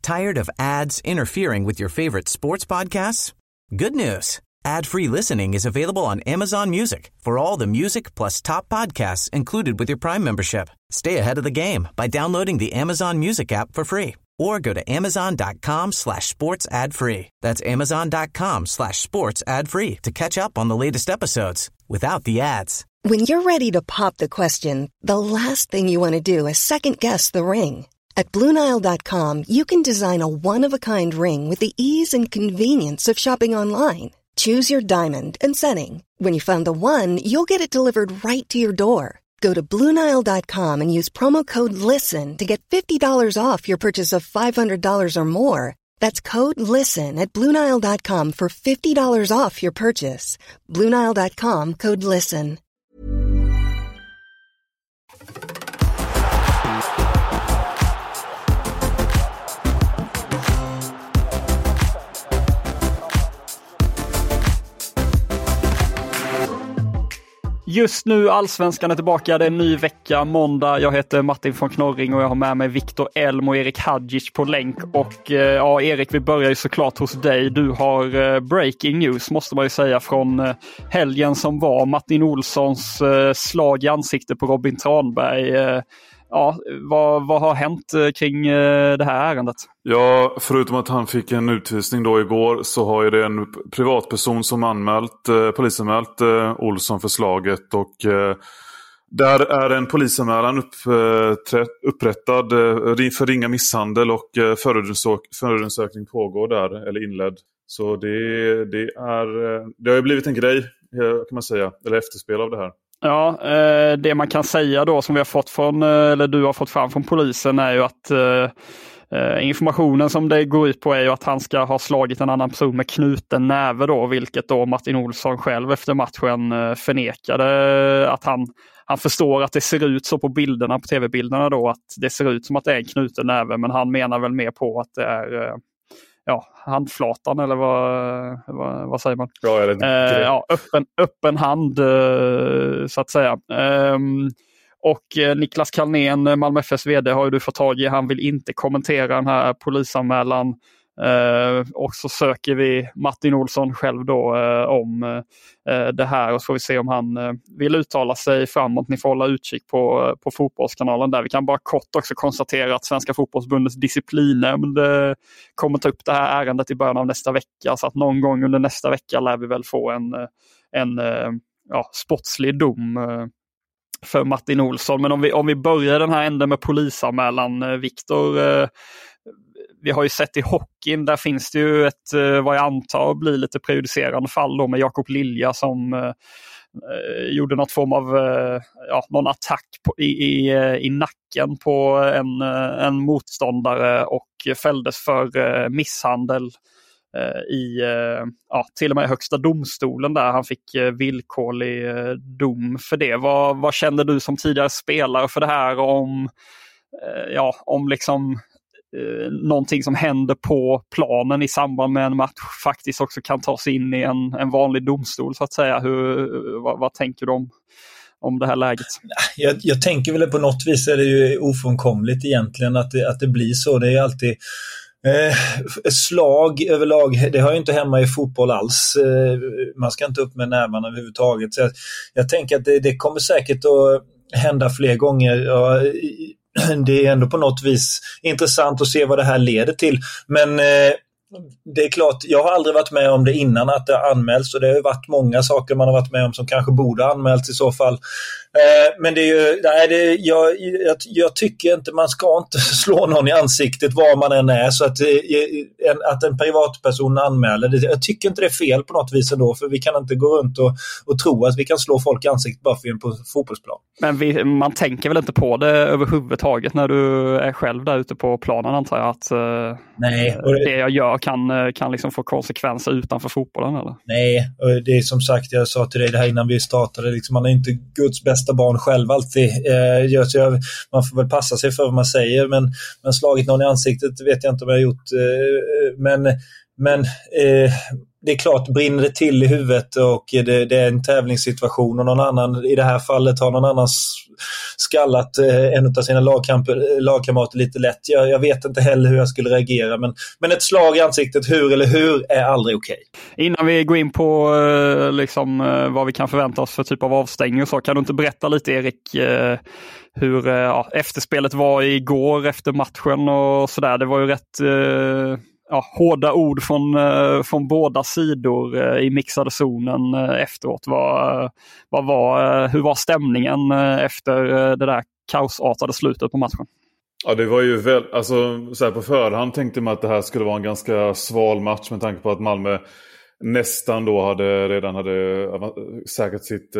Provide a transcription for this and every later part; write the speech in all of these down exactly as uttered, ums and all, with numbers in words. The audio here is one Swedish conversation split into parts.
Tired of ads interfering with your favorite sports podcasts? Good news. Ad-free listening is available on Amazon Music for all the music plus top podcasts included with your Prime membership. Stay ahead of the game by downloading the Amazon Music app for free or go to amazon.com slash sports ad free. That's amazon.com slash sports ad free to catch up on the latest episodes without the ads. When you're ready to pop the question, the last thing you want to do is second-guess the ring. At Blue Nile dot com, you can design a one-of-a-kind ring with the ease and convenience of shopping online. Choose your diamond and setting. When you find the one, you'll get it delivered right to your door. Go to Blue Nile dot com and use promo code LISTEN to get fifty dollars off your purchase of five hundred dollars or more. That's code LISTEN at Blue Nile dot com for fifty dollars off your purchase. Blue Nile dot com, code LISTEN. Just nu Allsvenskan är tillbaka, det är en ny vecka, måndag. Jag heter Martin von Knorring och jag har med mig Viktor Elm och Erik Hadjic på länk. Och ja, Erik, vi börjar ju såklart hos dig. Du har breaking news, måste man ju säga, från helgen som var. Martin Olssons slag i ansikte på Robin Tranberg. Ja, vad, vad har hänt kring det här ärendet? Ja, förutom att han fick en utvisning då igår så har ju det en privatperson som anmält, eh, polisanmält eh, Olsson för slaget och eh, där är en polisanmälan uppträtt, upprättad eh, för ringa misshandel och eh, förundersökning pågår där, eller inledd. Så det, det, är, det har ju blivit en grej, kan man säga, eller efterspel av det här. Ja, eh, det man kan säga då som vi har fått från, eller du har fått fram från polisen är ju att eh, informationen som det går ut på är ju att han ska ha slagit en annan person med knuten näve då, vilket då Martin Olsson själv efter matchen eh, förnekade att han, han förstår att det ser ut så på bilderna, på tv-bilderna då, att det ser ut som att det är en knuten näve, men han menar väl mer på att det är eh, ja, handflatan eller vad, vad, vad säger man? Ja, eller eh, ja, öppen, öppen hand eh, så att säga. Eh, och eh, Niklas Kalnén, Malmö F F:s vd, har ju du fått tag i. Han vill inte kommentera den här polisanmälan. Eh, och så söker vi Martin Olsson själv då eh, om eh, det här, och så får vi se om han eh, vill uttala sig framåt. Ni får hålla utkik på, på Fotbollskanalen där. Vi kan bara kort också konstatera att Svenska fotbollsbundets disciplinnämnd eh, kommer ta upp det här ärendet i början av nästa vecka, så att någon gång under nästa vecka lär vi väl få en, en eh, ja, sportslig dom eh, för Martin Olsson. Men om vi, om vi börjar den här änden med polisanmälan, eh, Viktor, eh, vi har ju sett i hockeyn, där finns det ju ett, vad jag antar blir lite prejudicerande fall då med Jakob Lilja som eh, gjorde något form av eh, ja, någon attack på, i, i, i nacken på en, en motståndare och fälldes för eh, misshandel eh, i eh, ja, till och med högsta domstolen där. Han fick eh, villkorlig eh, dom för det. Vad, vad kände du som tidigare spelare för det här, om, eh, ja, om liksom Eh, någonting som händer på planen i samband med en match faktiskt också kan tas in i en, en vanlig domstol så att säga? Hur, vad, vad tänker du om, om det här läget? Jag, jag tänker väl på något vis är det ju ofrånkomligt egentligen att det, att det blir så. Det är alltid eh, slag överlag, det har ju inte hemma i fotboll alls. Eh, man ska inte upp med nävarna överhuvudtaget. Så jag, jag tänker att det, det kommer säkert att hända fler gånger. Och det är ändå på något vis intressant att se vad det här leder till. Men eh, det är klart, jag har aldrig varit med om det innan att det anmäls, och det har ju varit många saker man har varit med om som kanske borde anmälts i så fall. Eh, men det är ju, nej, det, jag, jag, jag tycker inte man ska inte slå någon i ansiktet var man än är, så att, eh, en, att en privatperson anmäler det, jag tycker inte det är fel på något vis ändå, för vi kan inte gå runt och, och tro att vi kan slå folk i ansiktet bara för en på fotbollsplan. Men vi, man tänker väl inte på det överhuvudtaget när du är själv där ute på planen, antar jag, att eh, nej, det, det jag gör kan, kan liksom få konsekvenser utanför fotbollen, eller? Nej, och det är som sagt, jag sa till dig det här innan vi startade, liksom, man är inte Guds bästa barn själv alltid. Eh, så jag, man får väl passa sig för vad man säger, men, men slagit någon i ansiktet vet jag inte om jag har gjort. Eh, men men eh, det är klart, brinner det till i huvudet och det, det är en tävlingssituation och någon annan, i det här fallet har någon annan skallat eh, en av sina lagkamper, lagkamrater lite lätt. Jag, jag vet inte heller hur jag skulle reagera, men, men ett slag i ansiktet, hur eller hur, är aldrig okej. Okay. Innan vi går in på eh, liksom, eh, vad vi kan förvänta oss för typ av avstängning och så, kan du inte berätta lite, Erik, eh, hur eh, ja, efterspelet var igår efter matchen och sådär. Det var ju rätt eh, ja, hårda ord från, eh, från båda sidor eh, i mixade zonen eh, efteråt. Vad, vad var, eh, hur var stämningen eh, efter eh, det där kaosartade slutet på matchen? Ja, det var ju väl, alltså så här på förhand tänkte man att det här skulle vara en ganska sval match med tanke på att Malmö nästan då hade redan hade säkrat sitt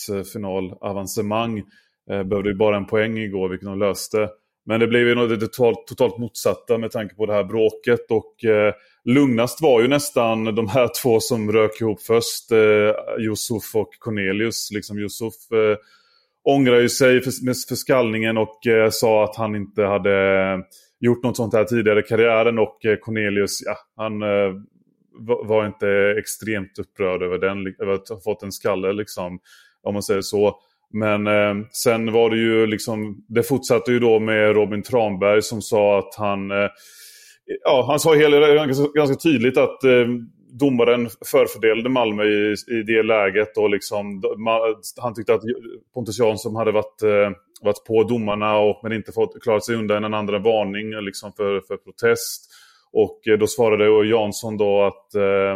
kvartsfinalavancemang. Eh, behövde ju bara en poäng igår, vilket de löste. Men det blev ju något totalt, totalt motsatta med tanke på det här bråket. Och eh, lugnast var ju nästan de här två som rök ihop först. Eh, Yusuf och Cornelius. Liksom Yusuf eh, ångrar ju sig för, för skallningen och eh, sa att han inte hade gjort något sånt här tidigare i karriären. Och eh, Cornelius, ja, han eh, var inte extremt upprörd över, den, över att ha fått en skalle, liksom, om man säger så. Men eh, sen var det ju liksom, det fortsatte ju då med Robin Tranberg som sa att han eh, ja, han sa hela, ganska, ganska tydligt att eh, domaren förfördelade Malmö i, i det läget och liksom, han tyckte att Pontus Jansson hade varit, eh, varit på domarna och, men inte fått klarat sig undan en andra varning liksom för, för protest. Och eh, då svarade Jansson då att eh,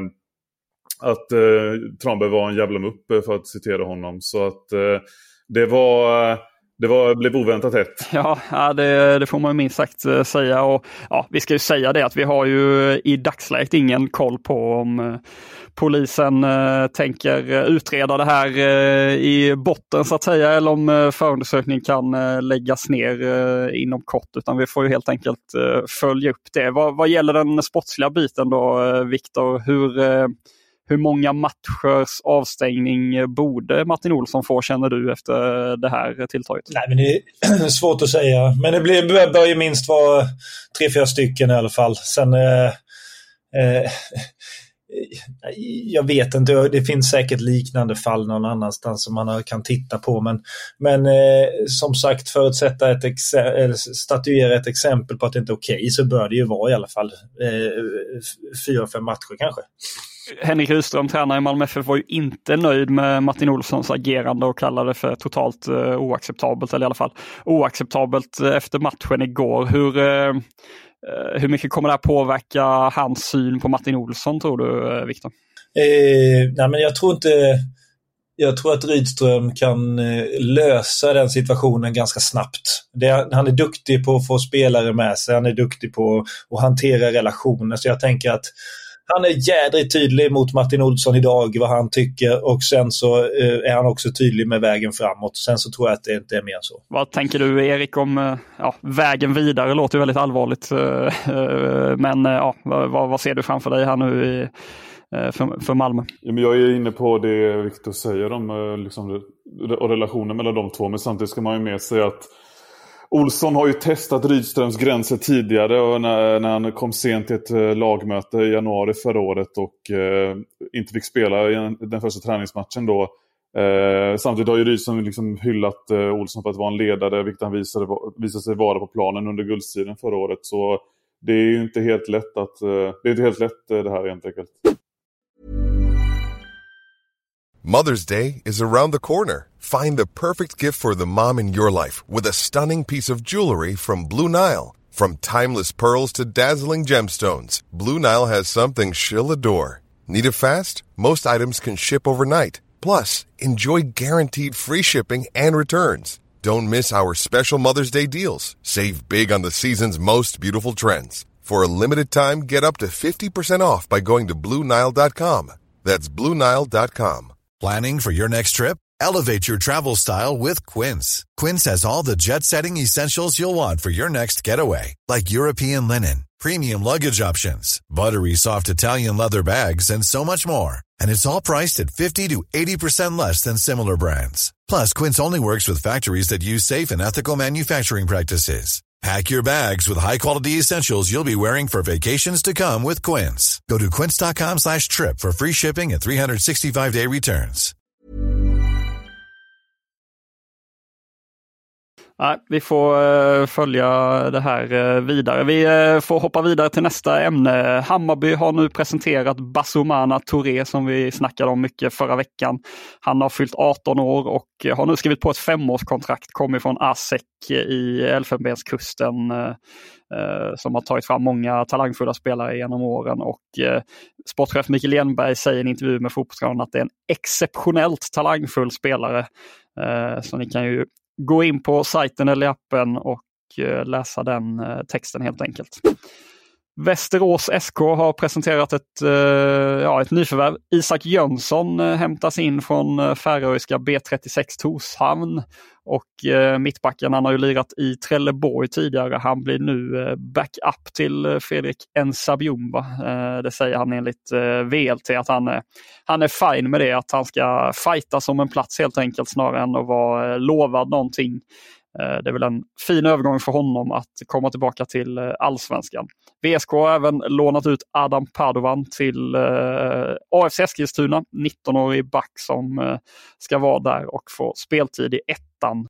att eh, Tranberg var en jävla mupp, för att citera honom. Så att eh, det var det var blev oväntat hett. Ja, ja det, det får man minst sagt uh, säga. Och ja, vi ska ju säga det att vi har ju i dagsläget ingen koll på om uh, polisen uh, tänker uh, utreda det här uh, i botten så att säga, eller om uh, förundersökningen kan uh, läggas ner uh, inom kort, utan vi får ju helt enkelt uh, följa upp det. Vad, vad gäller den sportsliga biten då, uh, Viktor, hur uh, Hur många matchers avstängning borde Martin Olsson få, känner du, efter det här tilltaget? Nej, men det är svårt att säga. Men det blir, bör ju minst vara tre, fyra stycken i alla fall. Sen, eh, eh, jag vet inte, det finns säkert liknande fall någon annanstans som man kan titta på. Men, men eh, som sagt, förutsätta ett exe- eller statuera ett exempel på att det inte är okej, så bör det ju vara i alla fall eh, fyra, fem matcher kanske. Henrik Rydström, tränare i Malmö F F, var ju inte nöjd med Martin Olssons agerande och kallade det för totalt uh, oacceptabelt, eller i alla fall oacceptabelt uh, efter matchen igår. Hur, uh, hur mycket kommer det här påverka hans syn på Martin Olsson, tror du, uh, Viktor? Eh, nej, men jag tror inte... Jag tror att Rydström kan eh, lösa den situationen ganska snabbt. Det, han är duktig på att få spelare med sig. Han är duktig på att hantera relationer. Så jag tänker att han är jädrigt tydlig mot Martin Olsson idag vad han tycker, och sen så eh, är han också tydlig med vägen framåt. Sen så tror jag att det inte är mer så. Vad tänker du, Erik, om ja, vägen vidare? Låter ju väldigt allvarligt. Eh, men ja, vad, vad ser du framför dig här nu i, för, för Malmö? Ja, men jag är inne på det Viktor säger om liksom, och relationen mellan de två, men samtidigt ska man ju med sig att Olsson har ju testat Rydströms gränser tidigare, och när, när han kom sent till ett lagmöte i januari förra året och eh, inte fick spela i den första träningsmatchen då. Eh, samtidigt har ju Rydström liksom hyllat eh, Olsson för att vara en ledare, vilket han visade, visade sig vara på planen under guldstriden förra året. Så det är ju inte helt lätt att eh, det är inte helt lätt eh, det här helt enkelt. Mother's Day is around the corner. Find the perfect gift for the mom in your life with a stunning piece of jewelry from Blue Nile. From timeless pearls to dazzling gemstones, Blue Nile has something she'll adore. Need it fast? Most items can ship overnight. Plus, enjoy guaranteed free shipping and returns. Don't miss our special Mother's Day deals. Save big on the season's most beautiful trends. For a limited time, get up to fifty percent off by going to Blue Nile dot com. That's Blue Nile dot com. Planning for your next trip? Elevate your travel style with Quince. Quince has all the jet-setting essentials you'll want for your next getaway, like European linen, premium luggage options, buttery soft Italian leather bags, and so much more. And it's all priced at fifty to eighty percent less than similar brands. Plus, Quince only works with factories that use safe and ethical manufacturing practices. Pack your bags with high-quality essentials you'll be wearing for vacations to come with Quince. Go to quince.com slash trip for free shipping and three sixty-five day returns. Nej, vi får uh, följa det här uh, vidare. Vi uh, får hoppa vidare till nästa ämne. Hammarby har nu presenterat Bassoumana Touré som vi snackade om mycket förra veckan. Han har fyllt arton år och uh, har nu skrivit på ett femårskontrakt. Kommer från A S E C i Elfenbenskusten uh, uh, som har tagit fram många talangfulla spelare genom åren. Och uh, sportchef Mikael Enberg säger i en intervju med Fotbollskanalen att det är en exceptionellt talangfull spelare. Uh, så ni kan ju gå in på sajten eller appen och läsa den texten helt enkelt. Västerås S K har presenterat ett, ja, ett nyförvärv. Isak Jönsson hämtas in från färöiska B trettiosex Torshavn. Och mittbacken, han har ju lirat i Trelleborg tidigare. Han blir nu backup till Fredrik Nsabyumba. Det säger han enligt V L T att han är, han är fine med det. Att han ska fighta som en plats helt enkelt snarare än att vara lovad någonting. Det är väl en fin övergång för honom att komma tillbaka till allsvenskan. V S K har även lånat ut Adam Padovan till A F C Eskilstuna, nitton-årig back som ska vara där och få speltid i ettan.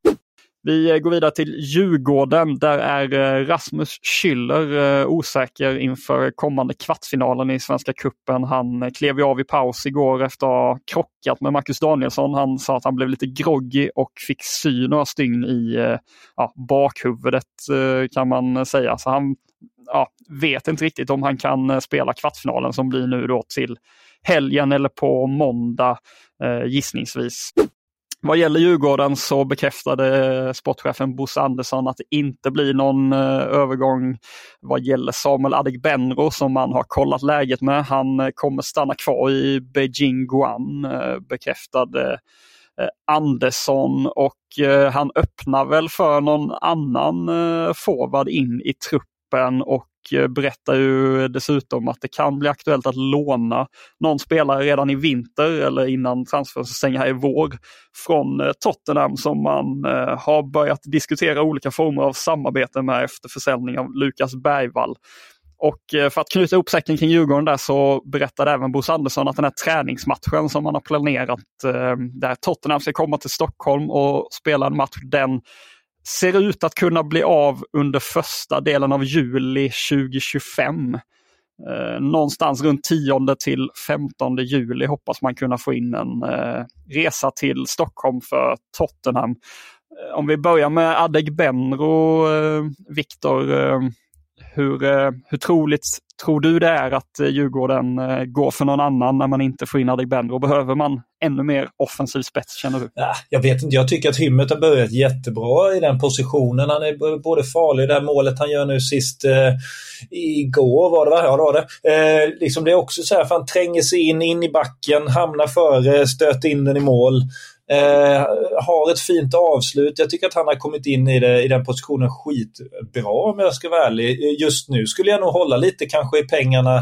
Vi går vidare till Djurgården. Där är Rasmus Schüller osäker inför kommande kvartsfinalen i Svenska cupen. Han klev av i paus igår efter att ha krockat med Marcus Danielsson. Han sa att han blev lite groggy och fick sy några stygn i ja, bakhuvudet kan man säga. Så han ja, vet inte riktigt om han kan spela kvartsfinalen som blir nu då till helgen eller på måndag gissningsvis. Vad gäller Djurgården så bekräftade sportchefen Bosse Andersson att det inte blir någon eh, övergång vad gäller Samuel Adegbenro som man har kollat läget med. Han eh, kommer stanna kvar i Beijing Guan, eh, bekräftade eh, Andersson och eh, han öppnar väl för någon annan eh, forward in i truppen och berättar ju dessutom att det kan bli aktuellt att låna någon spelare redan i vinter eller innan transfers stänger här i vår från Tottenham som man eh, har börjat diskutera olika former av samarbete med efter försäljning av Lukas Bergvall. Och eh, för att knyta ihop säcken kring Djurgården där så berättade även Bosse Andersson att den här träningsmatchen som man har planerat eh, där Tottenham ska komma till Stockholm och spela en match, den ser ut att kunna bli av under första delen av juli tjugo tjugofem. Eh, någonstans runt tionde till femtonde juli hoppas man kunna få in en eh, resa till Stockholm för Tottenham. Eh, om vi börjar med Adegbenro, eh, Viktor, eh, hur, eh, hur troligt tror du det är att eh, Djurgården eh, går för någon annan när man inte får in Adegbenro? Behöver man ännu mer offensiv spets, känner du? Ja, jag vet inte, jag tycker att Hymmet har börjat jättebra i den positionen. Han är både farlig, det här målet han gör nu sist eh, igår var det va? Ja, det var det. Eh, liksom det är också så här, för han tränger sig in, in i backen, hamnar före, stöter in den i mål. Eh, har ett fint avslut. Jag tycker att han har kommit in i, det, i den positionen skitbra om jag ska vara ärlig. Just nu skulle jag nog hålla lite kanske i pengarna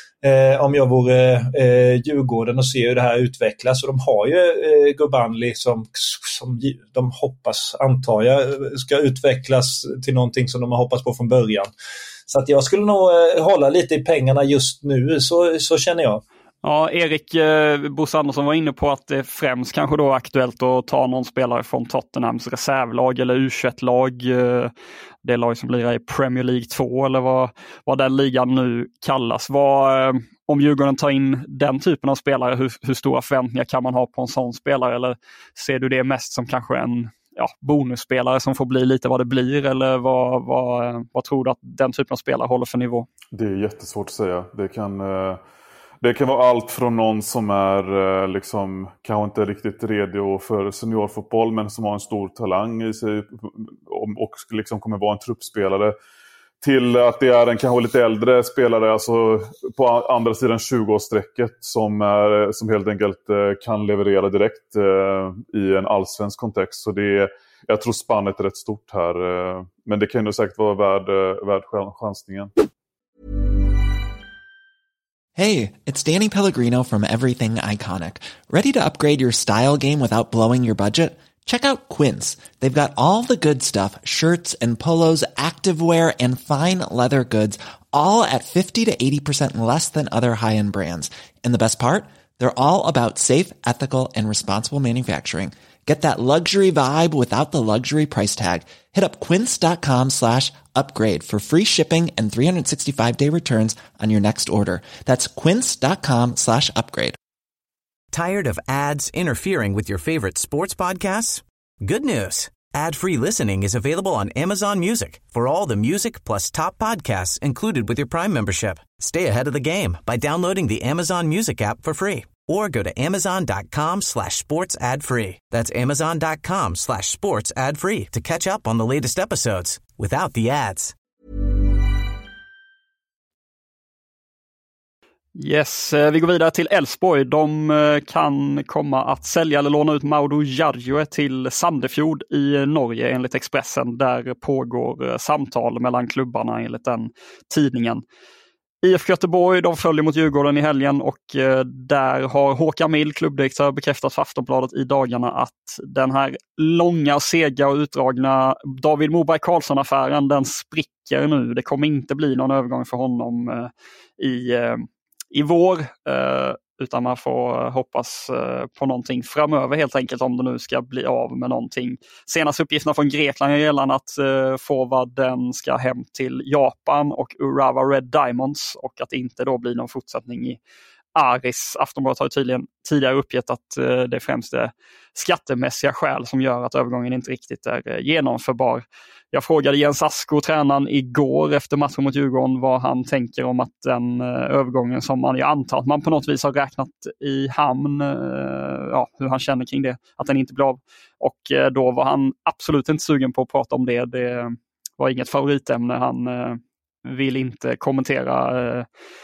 eh, om jag vore eh, Djurgården och se hur det här utvecklas. Och de har ju eh, Gurbanli som, som de hoppas, antar jag, ska utvecklas till någonting som de har hoppats på från början. Så att jag skulle nog eh, hålla lite i pengarna just nu, så, så känner jag. Ja, Erik eh, Bosse Andersson var inne på att det främst kanske då är aktuellt att ta någon spelare från Tottenhams reservlag eller U tjugoett-lag. Eh, det lag som blir i Premier League två eller vad, vad den ligan nu kallas. Vad, eh, om Djurgården tar in den typen av spelare, hur, hur stora förväntningar kan man ha på en sån spelare? Eller ser du det mest som kanske en ja, bonusspelare som får bli lite vad det blir? Eller vad, vad, vad tror du att den typen av spelare håller för nivå? Det är jättesvårt att säga. Det kan... Eh... Det kan vara allt från någon som är liksom, kanske inte riktigt redo för seniorfotboll men som har en stor talang i sig och liksom kommer vara en truppspelare, till att det är en kanske lite äldre spelare, alltså på andra sidan tjugo-årsstrecket som, är, som helt enkelt kan leverera direkt i en allsvensk kontext. Så det är, jag tror spannet är rätt stort här, men det kan ju säkert vara värd, värd chansningen. Hey, it's Danny Pellegrino from Everything Iconic. Ready to upgrade your style game without blowing your budget? Check out Quince. They've got all the good stuff, shirts and polos, activewear and fine leather goods, all at fifty to eighty percent less than other high-end brands. And the best part? They're all about safe, ethical, and responsible manufacturing. Get that luxury vibe without the luxury price tag. Hit up quince.com slash upgrade for free shipping and three sixty-five day returns on your next order. That's quince.com slash upgrade. Tired of ads interfering with your favorite sports podcasts? Good news. Ad-free listening is available on Amazon Music for all the music plus top podcasts included with your Prime membership. Stay ahead of the game by downloading the Amazon Music app for free or go to amazon.com slash sports ad free. That's amazon.com slash sports ad free to catch up on the latest episodes without the ads. Yes, vi går vidare till Elfsborg. De kan komma att sälja eller låna ut Mauro Jarjoe till Sandefjord i Norge enligt Expressen. Där pågår samtal mellan klubbarna enligt den tidningen. I F K Göteborg, de följer mot Djurgården i helgen och där har Håkan Mild, klubbdirektör, bekräftat för Aftonbladet i dagarna att den här långa, sega och utdragna David Moberg Karlsson-affären, den spricker nu. Det kommer inte bli någon övergång för honom i i vår, eh, utan man får hoppas eh, på någonting framöver helt enkelt, om det nu ska bli av med någonting. Senaste uppgifterna från Grekland är gällande att eh, forwarden ska hem till Japan och Urawa Red Diamonds, och att det inte då blir någon fortsättning i Aris. Aftonbladet har tydligen tidigare uppgett att eh, det främst är skattemässiga skäl som gör att övergången inte riktigt är eh, genomförbar. Jag frågade Jens Asko, tränaren, igår efter matchen mot Djurgården vad han tänker om att den eh, övergången som man, jag antar att man på något vis har räknat i hamn, eh, ja, hur han känner kring det, att den inte blir av. Och eh, då var han absolut inte sugen på att prata om det. Det var inget favoritämne. Han eh, vill inte kommentera eh,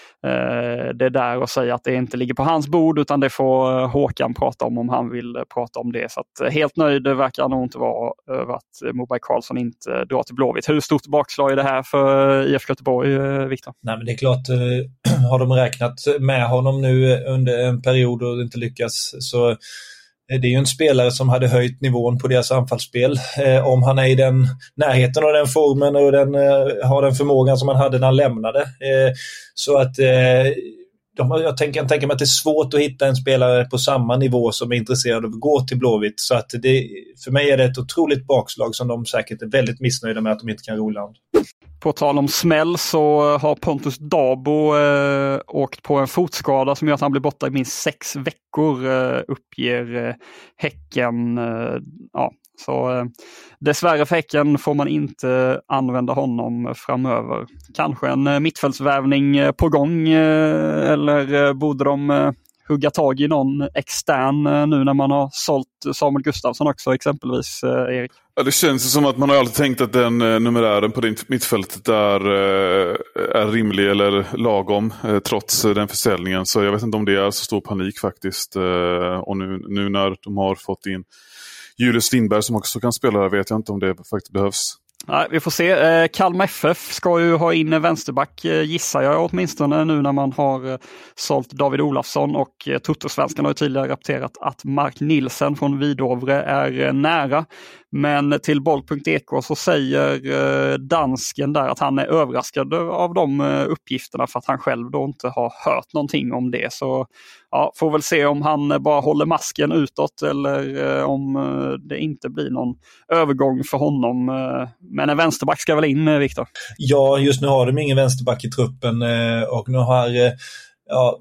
det där och säga att det inte ligger på hans bord, utan det får Håkan prata om om han vill prata om det. Så att helt nöjd verkar han nog inte vara över att Moberg Karlsson inte drar till Blåvitt. Hur stort bakslag är det här för I F K Göteborg, Viktor? Nej, men det är klart, har de räknat med honom nu under en period och inte lyckas, så det är ju en spelare som hade höjt nivån på deras anfallsspel. Eh, om han är i den närheten av den formen och den, eh, har den förmågan som han hade när han lämnade. Eh, så att eh, de, jag tänker, jag tänker mig att det är svårt att hitta en spelare på samma nivå som är intresserad av att gå till Blåvitt. Så att det, för mig är det ett otroligt bakslag som de säkert är väldigt missnöjda med att de inte kan ro land. På tal om smäll så har Pontus Dabo eh, åkt på en fotskada som gör att han blir borta i minst sex veckor, eh, uppger eh, Häcken. Eh, ja, så eh, dessvärre för Häcken får man inte använda honom framöver. Kanske en eh, mittfältsvärvning eh, på gång, eh, eller eh, borde de eh, hugga tag i någon extern eh, nu när man har sålt Samuel Gustafsson också exempelvis, eh, Erik? Ja, det känns som att man har alltid tänkt att den eh, numerären på det mittfältet är, eh, är rimlig eller lagom eh, trots eh, den försäljningen. Så jag vet inte om det är så stor panik faktiskt. Eh, och nu, nu när de har fått in Julius Lindberg som också kan spela där, vet jag inte om det faktiskt behövs. Nej, vi får se. Eh, Kalmar F F ska ju ha in en vänsterback, eh, gissar jag åtminstone, nu när man har eh, sålt David Olafsson, och eh, Toto-svenskan har ju tidigare rapporterat att Mark Nilsen från Vidovre är eh, nära. Men till boll punkt e k så säger eh, dansken där att han är överraskad av de eh, uppgifterna, för att han själv då inte har hört någonting om det. Så ja, får väl se om han bara håller masken utåt eller eh, om eh, det inte blir någon övergång för honom. Eh, men en vänsterback ska väl in, eh, Viktor? Ja, just nu har de ingen vänsterback i truppen eh, och nu har eh, ja,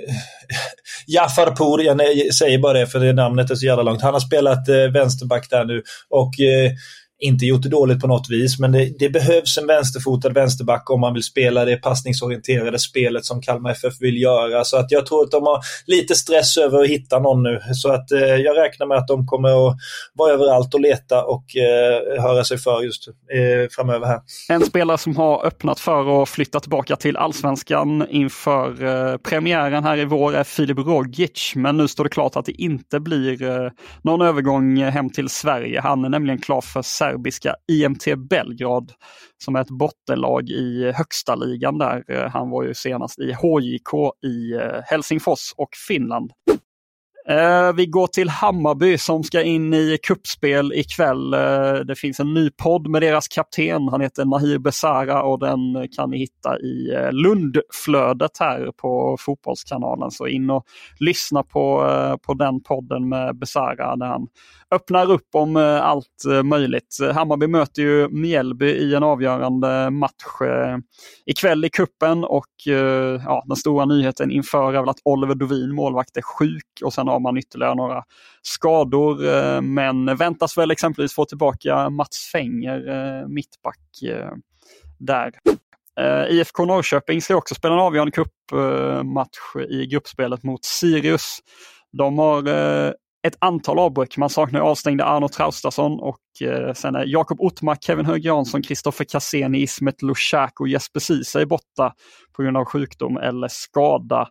Jafar Pour, jag säger bara det för det namnet är så jävla långt. Han har spelat eh, vänsterback där nu och eh, inte gjort det dåligt på något vis, men det, det behövs en vänsterfotad vänsterback om man vill spela det passningsorienterade spelet som Kalmar F F vill göra. Så att jag tror att de har lite stress över att hitta någon nu. Så att eh, jag räknar med att de kommer att vara överallt och leta och eh, höra sig för just eh, framöver här. En spelare som har öppnat för att flytta tillbaka till Allsvenskan inför eh, premiären här i vår är Filip Rogic, men nu står det klart att det inte blir eh, någon övergång hem till Sverige. Han är nämligen klar för serbiska I M T Belgrad som är ett bottenlag i högsta ligan där. Han var ju senast i H J K i Helsingfors och Finland. Eh, vi går till Hammarby som ska in i kuppspel ikväll. Eh, det finns en ny podd med deras kapten. Han heter Nahir Besara och den kan ni hitta i eh, Lundflödet här på Fotbollskanalen. Så in och lyssna på, eh, på den podden med Besara där han öppnar upp om eh, allt eh, möjligt. Hammarby möter ju Mjällby i en avgörande match eh, ikväll i kuppen och eh, ja, den stora nyheten inför är väl att Oliver Dovin, målvakt, är sjuk och sen har man ytterligare några skador, eh, men väntas väl exempelvis få tillbaka Mats Fenger, eh, mittback eh, där. Uh, I F K Norrköping ska också spela en avgörande cupmatch uh, i gruppspelet mot Sirius. De har uh, ett antal avbräck. Man saknar avstängda Arno Traustason och uh, sen är Jakob Ottmark, Kevin Hög Jansson, Kristoffer Cassini, Ismet Lushak och Jesper Ceesay är borta på grund av sjukdom eller skada.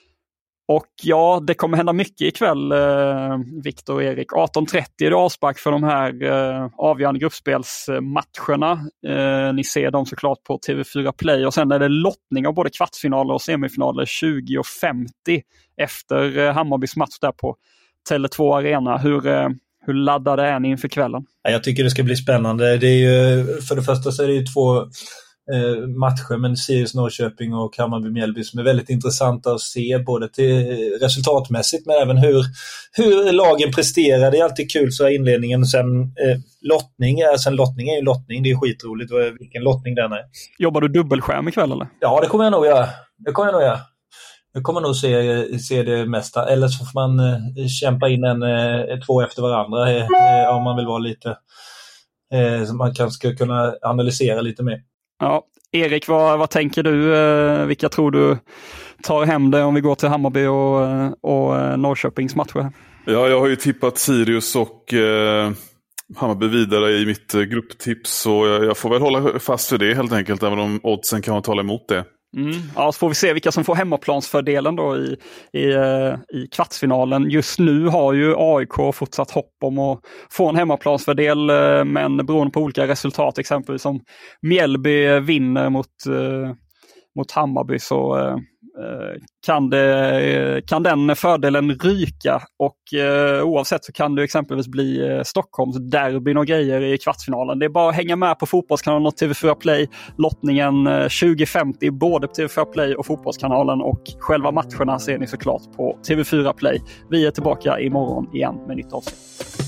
Och ja, det kommer hända mycket ikväll, eh, Viktor och Erik. arton trettio är det avspark för de här eh, avgörande gruppspelsmatcherna. Eh, ni ser dem såklart på T V fyra Play. Och sen är det lottning av både kvartsfinaler och semifinaler tjugo och femtio efter eh, Hammarbys match där på Tele två Arena. Hur, eh, hur laddade är ni inför kvällen? Jag tycker det ska bli spännande. Det är ju, för det första så är det ju två Eh, matcher med Sirius Norrköping och Hammarby Mjällby som är väldigt intressanta att se både till resultatmässigt men även hur, hur lagen presterar. Det är alltid kul så här inledningen. Sen eh, lottning, är, sen lottning är ju lottning, det är skitroligt och vilken lottning den är. Jobbar du dubbelskärm ikväll eller? Ja, det kommer jag nog göra. Det kommer jag nog göra. Jag kommer nog se, se det mesta. Eller så får man eh, kämpa in en eh, två efter varandra eh, om man vill vara lite eh, så man kanske ska kunna analysera lite mer. Ja, Erik, vad, vad tänker du? Eh, vilka tror du tar hem det om vi går till Hammarby och, och Norrköpings matcher? Ja, jag har ju tippat Sirius och eh, Hammarby vidare i mitt eh, grupptips. Så jag, jag får väl hålla fast för det helt enkelt, även om oddsen kan tala emot det. Mm. Ja, så får vi se vilka som får hemmaplansfördelen då i, i, i kvartsfinalen. Just nu har ju A I K fortsatt hopp om att få en hemmaplansfördel, men beroende på olika resultat, exempelvis om Mjällby vinner mot, mot Hammarby så kan, det, kan den fördelen ryka och eh, oavsett så kan det exempelvis bli eh, Stockholms derbyn och grejer i kvartsfinalen. Det är bara att hänga med på Fotbollskanalen och T V fyra Play. Lottningen eh, tjugo femtio både på T V fyra Play och Fotbollskanalen och själva matcherna ser ni såklart på T V fyra Play. Vi är tillbaka imorgon igen med nytt avsnitt.